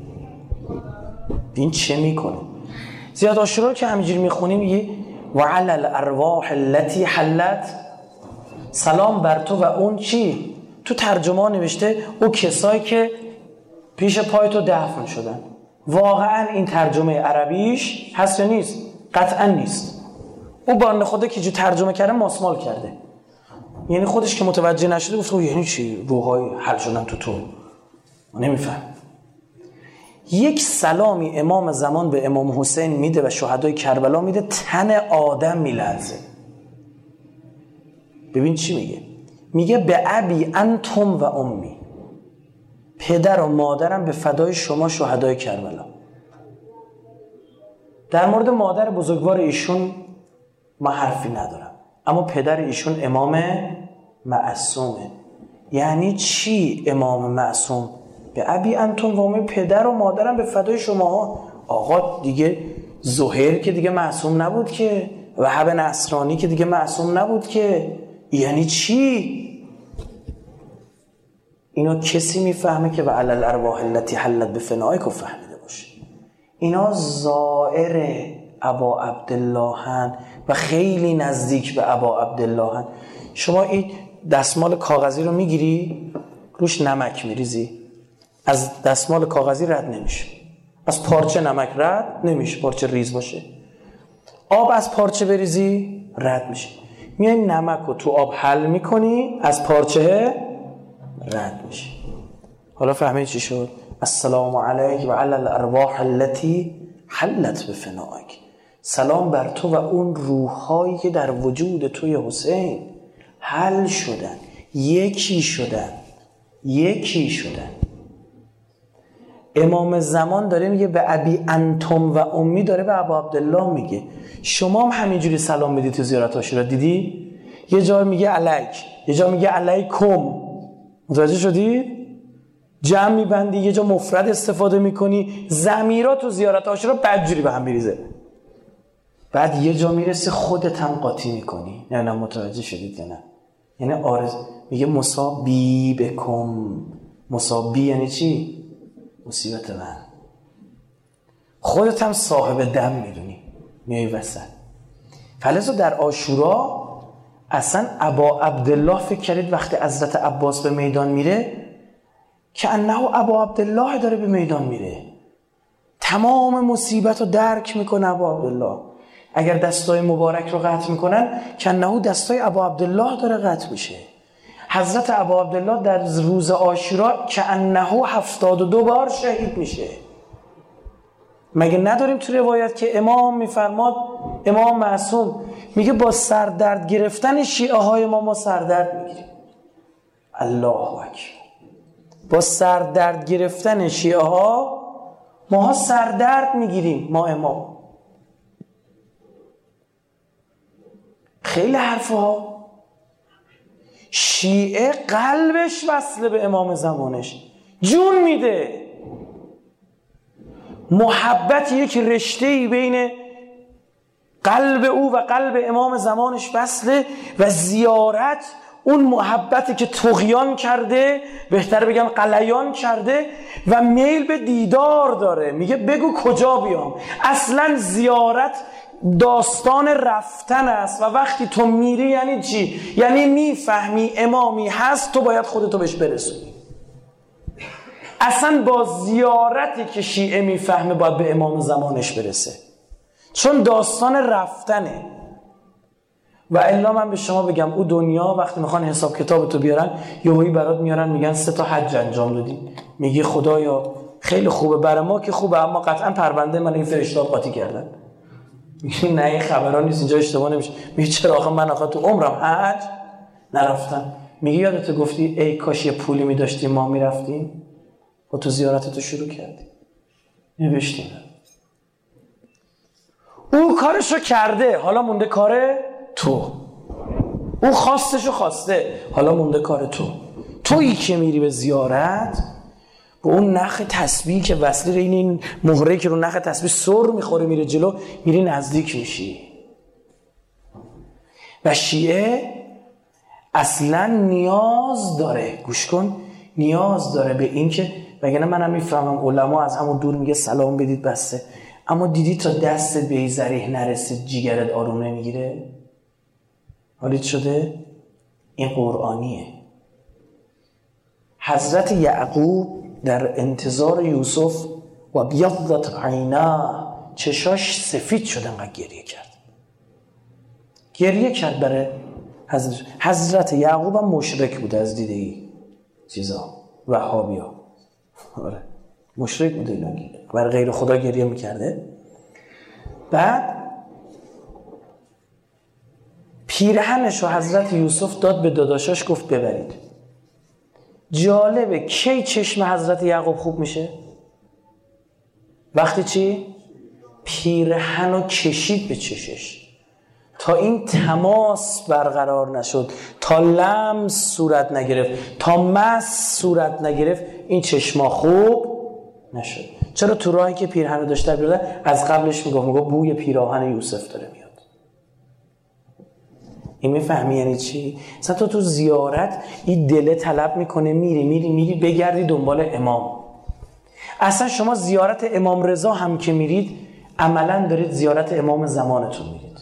این چه میکنه؟ زیارت عاشورا رو که همینجوری میخونیم میگه و علی الارواح التي حلت، سلام بر تو و اون چی؟ تو ترجمه نوشته او کسایی که پیش پای تو دفن شدن. واقعا این ترجمه عربیش هست یا نیست؟ قطعا نیست. او بنده خدا که جو ترجمه کرده ماسمال کرده، یعنی خودش که متوجه نشده گفت یعنی چی روحای حل شدن تو نمیفهم. یک سلامی امام زمان به امام حسین میده و شهدای کربلا میده، تن آدم میلرزه. ببین چی میگه؟ میگه به ابی انتم و امی، پدر و مادرم به فدای شما شهدای کربلا. در مورد مادر بزرگوار ایشون ما حرفی ندارم، اما پدر ایشون امام معصومه. یعنی چی امام معصوم؟ به ابی انتم و امی، پدر و مادرم به فدای شما. آقا دیگه زهیر که دیگه معصوم نبود که، وهب نصرانی که دیگه معصوم نبود که. یعنی چی؟ اینا کسی میفهمه که و علی الارواح التي حلت بفنائک رو فهمیده باشه. اینا زائر ابا عبداللهن و خیلی نزدیک به ابا عبداللهن. شما این دستمال کاغذی رو میگیری، روش نمک میریزی، از دستمال کاغذی رد نمیشه، از پارچه نمک رد نمیشه، پارچه ریز باشه. آب از پارچه بریزی رد میشه. میای نمک رو تو آب حل میکنی، از پارچه رد میشه. حالا فهمید چی شد؟ السلام علیک و علی الارواح التي حلت بفنائک، سلام بر تو و اون روحایی که در وجود توی حسین حل شدن، یکی شدن. امام زمان داره میگه به ابی انتم و امی، داره به ابا عبدالله میگه. شما هم همینجوری سلام میدی تو زیارت عاشورا، دیدی؟ یه جا میگه علیک، یه جا میگه علیکم. متوجه شدید؟ جمع میبندی، یه جا مفرد استفاده میکنی. ضمیرا تو زیارت عاشورا بدجوری به هم میریزه. بعد یه جا میرسه خودت هم قاطی میکنی. نه متوجه شدید یا نه؟ یعنی میگه مصابی بکم. مصابی یعنی چی؟ مصیبت من. خودت هم صاحب دم میدونی، میای وسط. فلذا در عاشورا اصلا ابا عبدالله فکر کرید وقتی حضرت عباس به میدان میره که انه ابا عبدالله داره به میدان میره، تمام مصیبت رو درک میکنه ابا عبدالله. اگر دستای مبارک رو قطع میکنن که انه دستای ابا عبدالله داره قطع میشه. حضرت ابا عبدالله در روز عاشورا که انه 72 بار شهید میشه. مگه نداریم تو روایت که امام میفرماد، امام معصوم میگه با سردرد گرفتن شیعه های ما سردرد میگیریم. الله اکبر. با سردرد گرفتن شیعه ها ما سردرد میگیریم. ما امام خیلی حرفها. شیعه قلبش وصله به امام زمانش، جون میده. محبت یک رشته‌ای بین قلب او و قلب امام زمانش وصله و زیارت اون محبتی که طغیان کرده، بهتر بگم غلیان کرده و میل به دیدار داره. میگه بگو کجا بیام. اصلا زیارت داستان رفتن است و وقتی تو میری یعنی چی؟ یعنی میفهمی امامی هست، تو باید خودتو بهش برسونی. اصلا با زیارتی که شیعه میفهمه باید به امام زمانش برسه، چون داستان رفتنه. و الا من به شما بگم او دنیا وقتی میخوان حساب کتابتو بیارن، یهویی برات میارن میگن 3 تا حج انجام دادی، میگی خدایا خیلی خوبه برای ما که خوبه، اما قطعا پرونده من این فرشته‌ها قاطی کردن. میگه نه این خبران نیست، اینجا اشتباه نمیشه. میگه چرا آخه من تو عمرم حج نرفتم. میگه یادت گفتی ای کاش یه پولی میداشتیم ما میرفتیم و تو زیارتتو شروع کردی. نوشتیم او کارشو کرده، حالا مونده کار تو. او خواستشو خواسته، حالا مونده کار تو. تویی که میری به زیارت با اون نخ تسبیح که وصله این مهره که رو نخ تسبیح سر میخوره میره جلو، میری نزدیک میشی. و شیعه اصلا نیاز داره، گوش کن، نیاز داره به این که وگرنه منم میفهمم علما از همون دور میگه سلام بدید بسته، اما دیدی تا دست به ذریح نرسید جیگرت آروم نمیگیره؟ حالیت شده؟ این قرآنیه. حضرت یعقوب در انتظار یوسف و بیضت عینا، چشاش سفید شد، انقدر گریه کرد برای حضرت یعقوب هم مشرک بود از دیده ای چیزا، وهابیا. آره مشرک بوده، اینا برای غیر خدا گریه میکرده. بعد پیرهنشو حضرت یوسف داد به داداشاش، گفت ببرید. جالبه کی چشم حضرت یعقوب خوب میشه؟ وقتی چی؟ پیرهنو کشید به چشش، تا این تماس برقرار نشد، تا لمس صورت نگرفت، تا مس صورت نگرفت، این چشما خوب نشد. چرا؟ تو راهی که پیرهنو داشته بیرده از قبلش میگفت بوی پیراهن یوسف داره میاد. این میفهمی یعنی چی؟ مثلا تو زیارت این دله طلب میکنه، میری بگردی دنبال امام. اصلا شما زیارت امام رضا هم که میرید عملا دارید زیارت امام زمانتون میرید.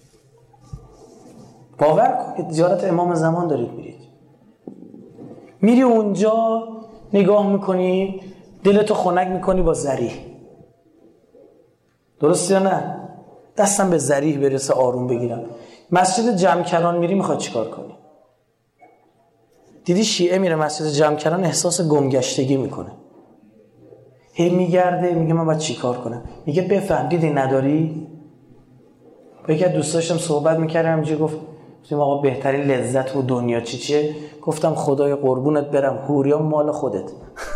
باور کنید زیارت امام زمان دارید میرید. میری اونجا نگاه میکنی، دلتو خنک میکنی با ذریح. درست یا نه؟ دستم به ذریح برسه آروم بگیرم. مسجد جمکران میری، میخواد چیکار کنی؟ دیدی شیعه میره مسجد جمکران احساس گمگشتگی میکنه، هی میگرده، میگه من باید چیکار کنم؟ میگه بفهم، دیدی نداری؟ بگه دوست داشتم صحبت میکردم، همینجوری گفتیم آقا بهترین لذت و دنیا چیه؟ گفتم خدای قربونت برم، حوریان مال خودت.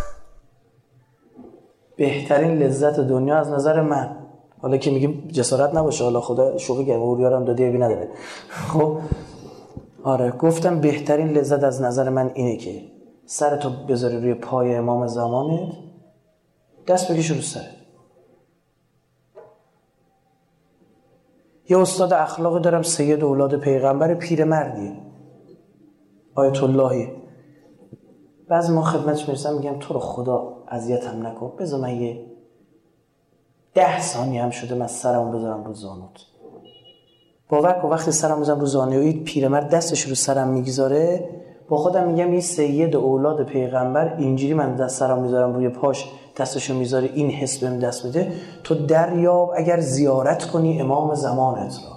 بهترین لذت دنیا از نظر من، حالا که میگیم جسارت نباشه، حالا خدا شوخی کرد، حوریان هم داده ابی نداره. خب آره، گفتم بهترین لذت از نظر من اینه که سرتو بذاری روی پای امام زمانت، دست بکش رو سرت. یه استاد اخلاقی دارم، سید اولاد پیغمبر، پیرمردیه، آیت اللهی. بعضی ما خدمتش میرسم میگم تو رو خدا اذیتم نکن، بذار من یه 10 ثانیه هم شده من سرم بذارم رو زانوت. باور کن وقتی سرم بذارم رو زانوی پیرمرد دستش رو سرم میگذاره، با خودم میگم این سید اولاد پیغمبر اینجوری من دست سرم میذارم روی پاش، دستشو میذاره، این حس بهم دست میده. تو دریاب اگر زیارت کنی امام زمانت را،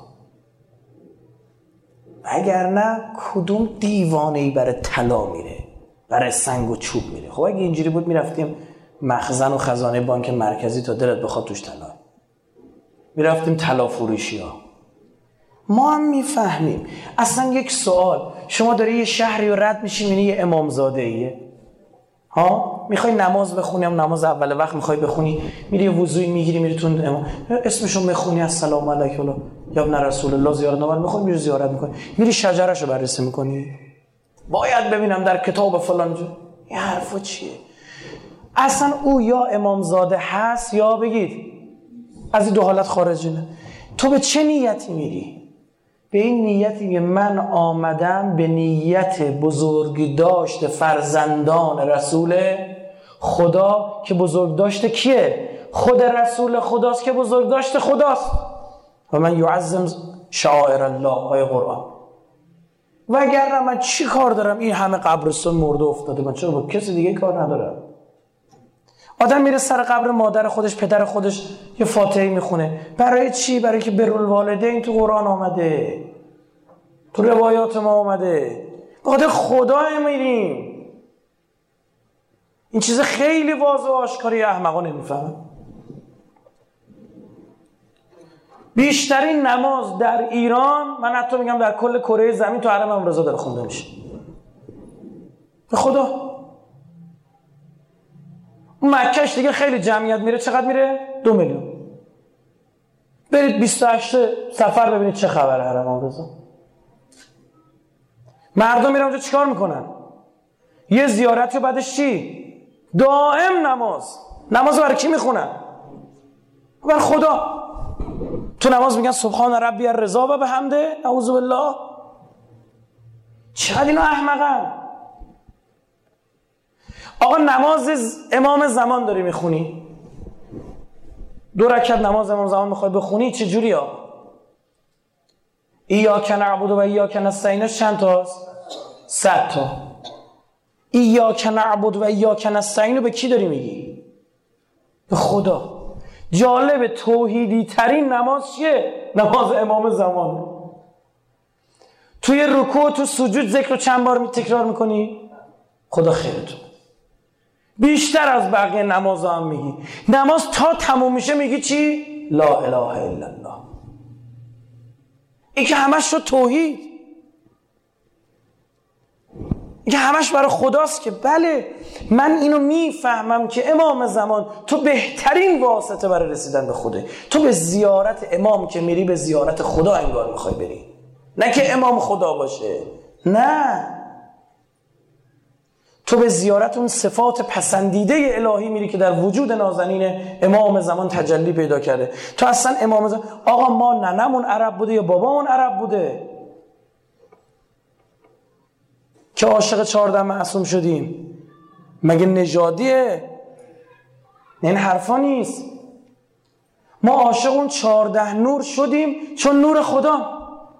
اگر نه کدوم دیوانه‌ای برای طلا میره، برای سنگ و چوب میره. خب اگه اینجوری بود میرفتیم مخزن و خزانه بانک مرکزی تا دلت بخواد توش طلا، میرفتیم طلا فروشی ها. ما هم میفهمیم. اصلا یک سوال، شما داری یه شهری رو رد میشی میبینی یه امامزاده ایه ها، میخوای نماز بخونی، هم نماز اول وقت میخوای بخونی، میری وضوئی میگیری میری تو امام اسمشو میخونی، السلام علیکم یا ابن رسول الله، زیارت نامه میخونی، میری زیارت میکنی، میری شجرهشو بررسی میکنی، باید ببینم در کتاب فلان جا. این حرفا چیه؟ اصلا او یا امامزاده هست یا بگید از این دو حالت خارجی نه. تو به چه نیتی میری؟ به این نیتی که من آمدم به نیت بزرگ داشت فرزندان رسول خدا، که بزرگ داشته کیه؟ خود رسول خداست که بزرگ داشته خداست. و من یعظم شعائر الله، آیه قرآن. وگرنه من چی کار دارم؟ این همه قبرستان مرده افتاده، من چرا با کسی دیگه کار ندارم؟ آدم میره سر قبر مادر خودش، پدر خودش یه فاتحه میخونه. برای چی؟ برای که برالوالدین تو قرآن آمده، تو روایات ما آمده. بخاطر خدا میریم. این چیز خیلی واضح و آشکاری، احمقا نمیفهمن. بیشترین نماز در ایران، من حتی میگم در کل کره زمین، تو حرم امام رضا داره خونده میشه. به خدا مکهش دیگه خیلی جمعیت میره. چقدر میره؟ 2 میلیون. برید 28 سفر ببینید چه خبره حرم امام رضا. مردم میرن اونجا چیکار میکنن؟ یه زیارتی و بعدش چی؟ دائم نماز برای کی میخونن؟ برای خدا. تو نماز میگن سبحان ربی الرضا و بحمده، اعوذ بالله. چقدر اینا احمقن. آقا نماز امام زمان داری میخونی، 2 رکعت نماز امام زمان میخوای بخونی، چه جوری ها؟ ایاک نعبد و ایاک نستعین چند تاست؟ 100 تا. ایاک نعبد و ایاک نستعین رو به کی داری میگی؟ به خدا. جالب، توحیدی ترین نماز چیه؟ نماز امام زمان. توی رکوع تو سجود ذکر رو چند بار تکرار میکنی؟ خدا خیرتون. بیشتر از بقیه نماز هم میگی. نماز تا تموم میشه میگی چی؟ لا اله الا الله. این که همش شد توحید، این که همش برای خداست. که بله من اینو میفهمم که امام زمان تو بهترین واسطه برای رسیدن به خوده. تو به زیارت امام که میری به زیارت خدا انگار میخوای بری، نه که امام خدا باشه، نه، تو به زیارت اون صفات پسندیده الهی میری که در وجود نازنین امام زمان تجلی پیدا کرده. تو اصلا امام زمان، آقا ما ننمون عرب بوده یا بابامون عرب بوده که عاشق 14 معصوم شدیم؟ مگه نژادیه؟ این حرفا نیست. ما عاشق اون 14 نور شدیم چون نور خدا.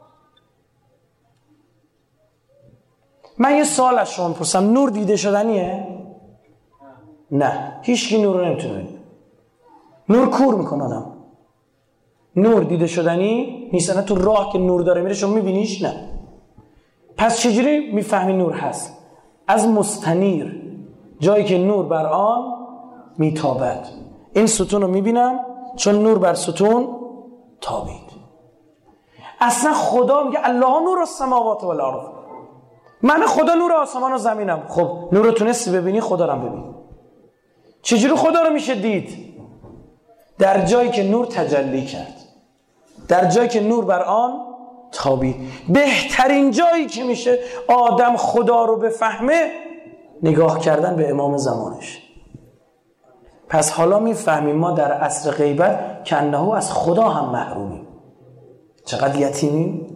من یه سوال از شما میپرسم، نور دیده شدنیه؟ نه، هیچکی نور رو نمیتونه ببینه. نور کور میکنه آدم. نور دیده شدنی نیست. نه تو راه که نور داره میره شما میبینیش؟ نه. پس چجوری میفهمی نور هست؟ از مستنیر، جایی که نور بر آن میتابد. این ستون رو میبینم چون نور بر ستون تابید. اصلا خدا میگه الله نور السماوات والارض، من خدا نور آسمان و زمینم. خب نور رو تونستی ببینی، خدا رو هم ببین. چجوری خدا رو میشه دید؟ در جایی که نور تجلی کرد، در جایی که نور بر آن تابید. بهترین جایی که میشه آدم خدا رو بفهمه نگاه کردن به امام زمانش. پس حالا میفهمیم ما در عصر غیبت که انه از خدا هم محرومیم. چقدر یتیمیم.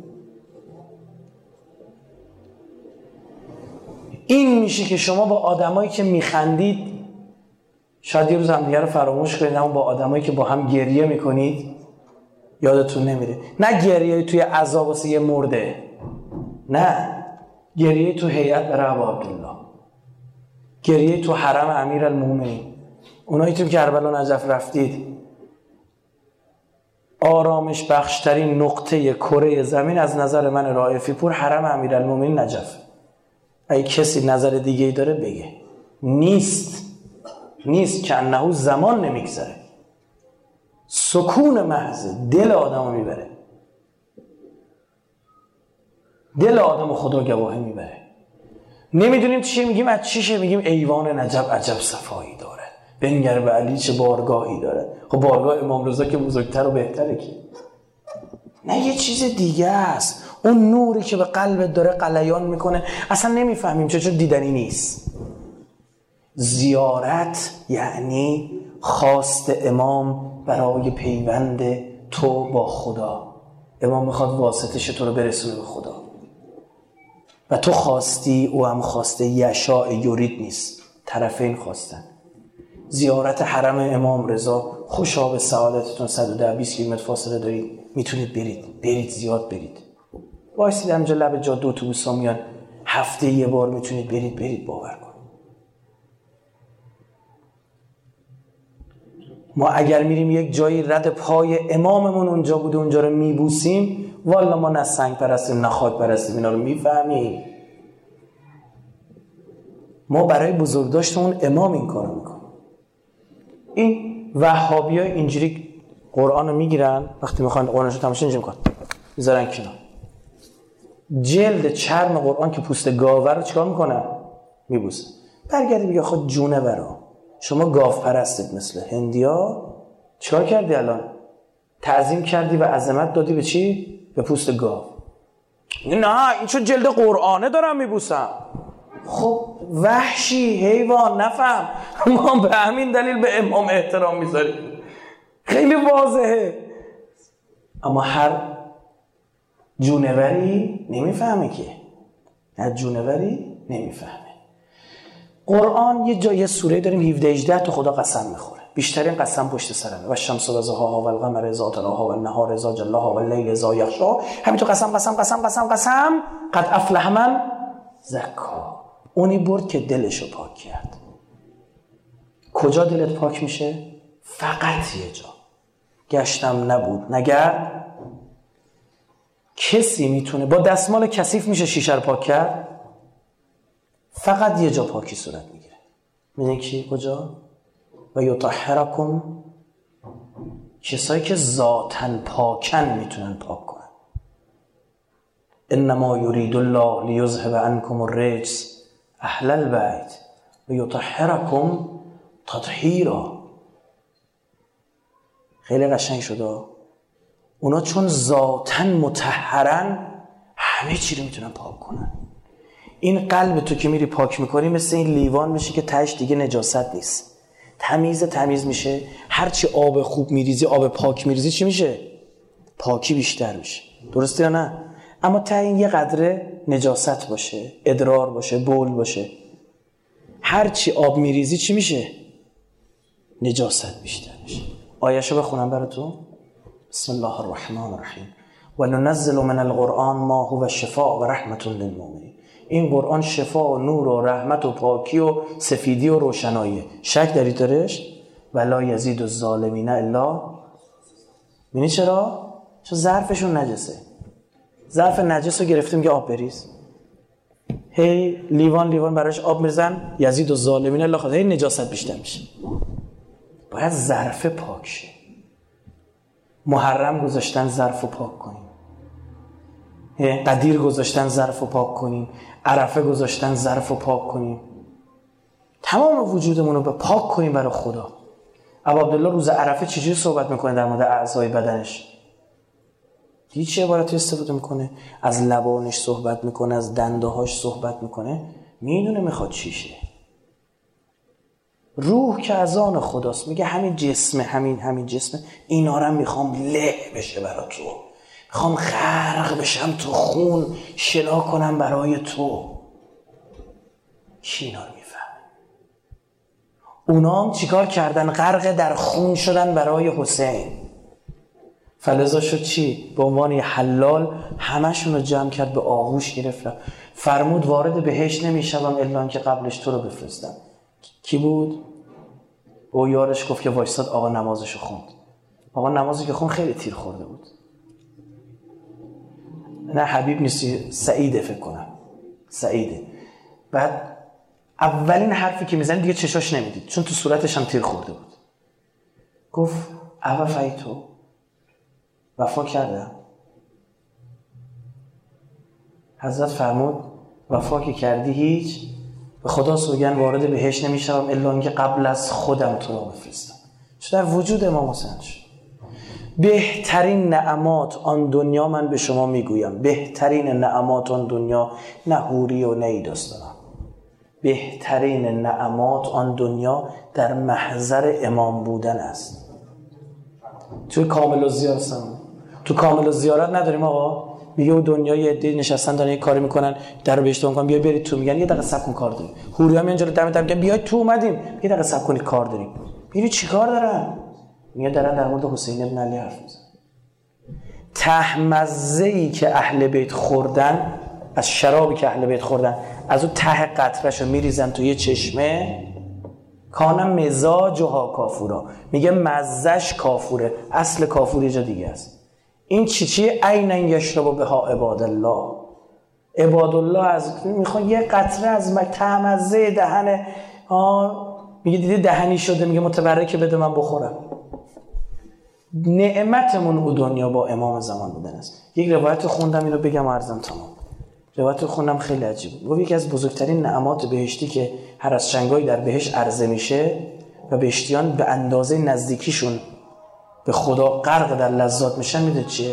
این میشه که شما با آدمایی که میخندید شاید یه روز هم دیگه رو فراموش کنید، اما با آدمایی که با هم گریه میکنید یادتون نمیره. نه گریه توی عذاب واسه یه مرده، نه، گریه تو هیئت برای ابا عبدالله، گریه تو حرم امیرالمومنین. اونایی تو کربلا نجف رفتید، آرامش بخشترین نقطه کره زمین از نظر من رائفی پور حرم امیرالمومنین نجف. اگه کسی نظر دیگه ای داره بگه. نیست که انه زمان نمیگذره، سکون محض دل آدمو میبره، دل آدمو خدا گواهی میبره. نمیدونیم چی میگیم، از چیشه میگیم ایوان نجف عجب صفایی داره، بنگر به علی چه بارگاهی داره. خب بارگاه امام رضا که بزرگتر و بهتره که نه، یه چیز دیگه است. اون نوری که به قلبت داره غلیان میکنه اصلا نمیفهمیم چون دیدنی نیست. زیارت یعنی خواست امام برای پیوند تو با خدا. امام میخواد واسطش تو رو برسونه به خدا و تو خواستی، او هم خواسته. یشاء یرید نیست، طرفین خواستن. زیارت حرم امام رضا، خوشا به سعادتتون. 110-20 کیلومتر فاصله دارید، میتونید برید زیاد برید. وایسید همجا لب جاده اتوبوسا میان، هفته یه بار میتونید برید باور کن. ما اگر میریم یک جایی رد پای اماممون اونجا بوده اونجا رو میبوسیم، والا ما نه سنگ پرستیم نه خاک پرستیم، اینا رو میفهمیم. ما برای بزرگداشت اون امام این کارو میکنیم. این وهابی‌ها اینجوری قرآن رو میگیرن وقتی میخوان قرآنشو تماشا اینجا میکنن میذارن کنار. جلد چرم قرآن که پوست گاوه رو چیکار میکنن؟ میبوسن. برگردی میگه خود جونه برا شما گاو پرستید مثل هندیا، چیکار کردی الان؟ تعظیم کردی و عظمت دادی به چی؟ به پوست گاو. نه این چون جلد قرآنه دارم میبوسم. خب وحشی حیوان نفهم، ما به همین دلیل به امام احترام میذاریم، خیلی واضحه. اما هر جونوری نمیفهمه که، هر جونوری نمیفهمه. قرآن یه جای سوره داریم 17-18 تا خدا قسم میخوره، بیشترین قسم پشت سرمه. و الشمس و ضحاها و القمر اذا تلاها و النهار اذا جلاها و اللیل اذا یغشا. همینطور قسم قسم قسم قسم قسم. قد افلح من زکا. اونی برد که دلشو پاک کرد. کجا دلت پاک میشه؟ فقط یه جا. گشتم نبود نگرد. کسی میتونه با دستمال کثیف میشه شیشه رو پاک کرد؟ فقط یه جا پاکی صورت میگیره. میدونی کی؟ کجا؟ و یطهرکم، کسایی که ذاتن پاکن میتونن پاک کنن. انما یرید الله لیذهب عنکم الرجس اهل البیت و یطهرکم تطهیرا. خیلی قشنگ شده. اونا چون ذاتن مطهرن همه چی رو میتونن پاک کنن. این قلب تو که میری پاک میکنی مثل این لیوان میشه که تهش دیگه نجاست نیست، تمیز میشه. هرچی آب خوب میریزی، آب پاک میریزی، چی میشه؟ پاکی بیشتر میشه. درسته یا نه؟ اما ته این یه قدره نجاست باشه، ادرار باشه، بول باشه. هرچی آب میریزی چی میشه؟ نجاست بیشتر میشه. آیه‌شو بخونم براتون. بسم الله الرحمن الرحیم و ننزل من القرآن ما هو شفاء و رحمت للمؤمنین. این قرآن شفا و نور و رحمت و پاکی و سفیدی و روشناییه. شک داری درش؟ ولا یزید الظالمین الا. ببینی چرا؟ چون ظرفشون نجسه. ظرف نجس رو گرفته میگه آب بریز. هی لیوان براش آب میریزن، یزید الظالمین الا خود، هی نجاست بیشتر میشه. باید ظرف پاک شه. محرم گذاشتن ظرفو پاک کنیم، قدیر گذاشتن ظرفو پاک کنیم، عرفه گذاشتن ظرفو پاک کنیم. تمام وجودمون رو پاک کنیم برای خدا. ابو عبدالله روز عرفه چجوری صحبت میکنه در مورد اعضای بدنش؟ دیگه چه عبارتی استفاده میکنه؟ از لبانش صحبت میکنه، از دنده‌هاش صحبت میکنه. میدونه میخواد چیشه. روح که از آن خداست. میگه همین جسمه، همین جسمه، اینا رو میخوام له بشه برای تو، میخوام غرق بشم تو خون، شنا کنم برای تو. کی اینا رو میفهمه؟ اونا هم چیکار کردن؟ غرق در خون شدن برای حسین. فلذا شد چی؟ به عنوان یه حلال همشون رو جمع کرد، به آغوش گرفت، فرمود وارد بهشت نمیشم الا که قبلش تو رو بفرستم. کی بود؟ او یارش گفت که وایساد آقا نمازشو خوند. آقا نمازی که خوند خیلی تیر خورده بود. نه حبیب نیستی، سعیده فکر کنم، سعیده. بعد اولین حرفی که میزنی دیگه چشاش نمیدید چون تو صورتش هم تیر خورده بود. گفت اوفیتو، وفا کردم. حضرت فرمود وفا که کردی هیچ، به خدا سوگند وارد بهشت نمیشم الا اینکه قبل از خودم تو رو بفرستم. چون در وجود امام حسین شد. بهترین نعمات آن دنیا، من به شما میگویم بهترین نعمات آن دنیا نه حوری و نه ایداستان. بهترین نعمات آن دنیا در محضر امام بودن است. توی کامل الزیارت، تو کامل الزیارت نداریم آقا؟ میگه اون دنیای عده نشستن دارن یه کاری میکنن، در بهشت میگن بیا برید تو، میگن یه دقیقه صبر کن کار داریم. حوری‌ها میان جلو دم میگن بیاید تو، اومدیم، یه دقیقه صبر کنید کار داریم. میگه چیکار دارن؟ میگه دارن در مورد حسین ابن علی حرف میزنن. تهمزه‌ای که اهل بیت خوردن، از شرابی که اهل بیت خوردن، از اون ته قطره‌شو میریزن تو یه چشمه، کانم مزاجها کافورا، میگه مزهش کافوره، اصل کافور یه جا دیگه است. این چی عینا یشرب بها عباد الله. عباد الله از میخوان یه قطره از تهمزه دهن، میگه دیدی دهنی شده، میگه متبرکه بده من بخورم. نعمتمون او دنیا با امام زمان بودن است. یک روایت خوندم، اینو بگم و عرضم تمام. روایت خوندم خیلی عجیب بود. یکی از بزرگترین نعمات بهشتی که هر از چنگایی در بهشت عرضه میشه و بهشتیان به اندازه نزدیکیشون به خدا غرق در لذات میشن، میده چیه؟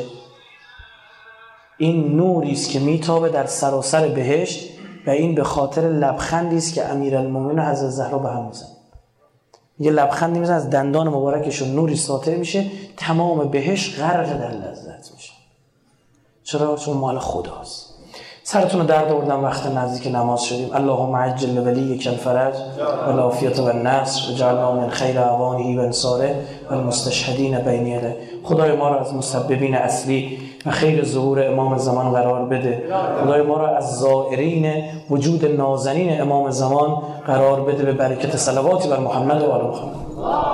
این نوری است که میتابه در سراسر بهشت و این به خاطر لبخندی است که امیرالمومنین و حضرت زهرا به هم میزنن. یه لبخندی میزنن، از دندان مبارکشون نوری ساطع میشه، تمام بهشت غرق در لذت میشه. چرا؟ چون مال خداست. سرتون رو درد آوردم وقت نزدیک نماز شدیم. اللهم عجل ولیک الفرج و العافیة و النصر وجعلنا من خیر اعوانه و انصاره و المستشهدین بین یده. خدای ما را از مسببین اصلی و خیر ظهور امام زمان قرار بده. خدای ما را از زائرین وجود نازنین امام زمان قرار بده به برکت صلواتی بر محمد و آل محمد.